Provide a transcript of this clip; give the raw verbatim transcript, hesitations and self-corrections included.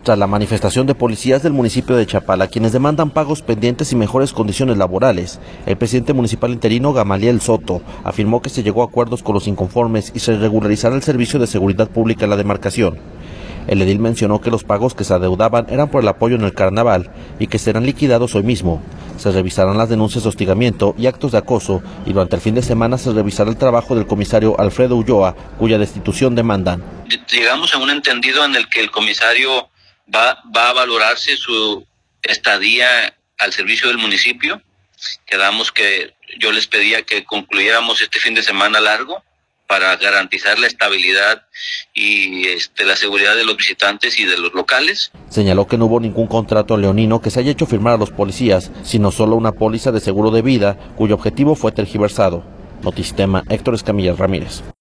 Tras la manifestación de policías del municipio de Chapala, quienes demandan pagos pendientes y mejores condiciones laborales, el presidente municipal interino, Gamaliel Soto, afirmó que se llegó a acuerdos con los inconformes y se regularizará el servicio de seguridad pública en la demarcación. El edil mencionó que los pagos que se adeudaban eran por el apoyo en el carnaval y que serán liquidados hoy mismo. Se revisarán las denuncias de hostigamiento y actos de acoso y durante el fin de semana se revisará el trabajo del comisario Alfredo Ulloa, cuya destitución demandan. Llegamos a un entendido en el que el comisario va, va a valorarse su estadía al servicio del municipio. Quedamos que yo les pedía que concluyéramos este fin de semana largo para garantizar la estabilidad y este, la seguridad de los visitantes y de los locales. Señaló que no hubo ningún contrato leonino que se haya hecho firmar a los policías, sino solo una póliza de seguro de vida, cuyo objetivo fue tergiversado. Notisistema, Héctor Escamilla Ramírez.